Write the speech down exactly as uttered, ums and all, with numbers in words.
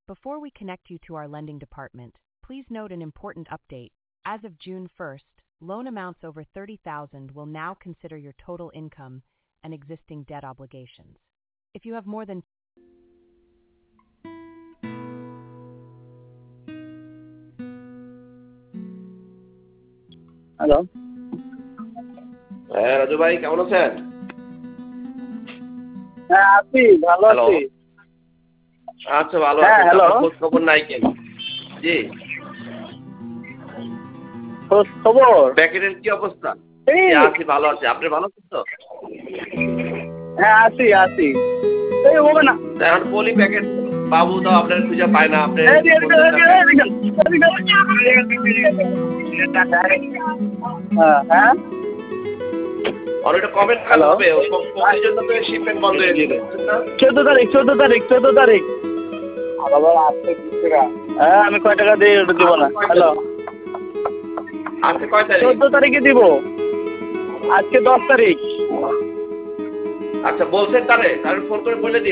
Before we connect you to our lending department, please note an important update. As of June first, loan amounts over thirty thousand dollars will now consider your total income and existing debt obligations. If you have more than hello হ্যাঁ রাজু ভাই কেমন আছেন? হ্যাঁ আছি, ভালো hello. আছি। আচ্ছা ভালো হ্যাঁ, আছি। হ্যালো। আপনার খোঁজ খবর নাই কেন? জি। খোঁজ খবর? প্যাকেটের কি অবস্থা? এই জি, আছি ভালো আছি। আপনি ভালো আছেন তো? হ্যাঁ আছি আছি। এই হবে না। এখন পলি প্যাকেট বাবু তো আপনার খুঁজে পায় না। আপনি এদিকে, এদিকে, বলতেছেন এদিকে, এদিকে, এদিকে। হ্যাঁ, হ্যাঁ? অনেকটা কমেন্ট হ্যালো। হবে ওই কোম্পানির জন্য তো শিপমেন্ট বন্ধ হয়ে দিবে। চোদ্দ তারিখ চোদ্দ তারিখ চোদ্দ তারিখ হ্যাঁ আমি কয় টাকা দিয়ে ওটা দিব না। হ্যালো আজকে কয় তারিখ? চোদ্দ তারিখে দিব। আজকে দশ তারিখ। আচ্ছা বলছেন তাহলে তাহলে ফোন করে বলে দিন।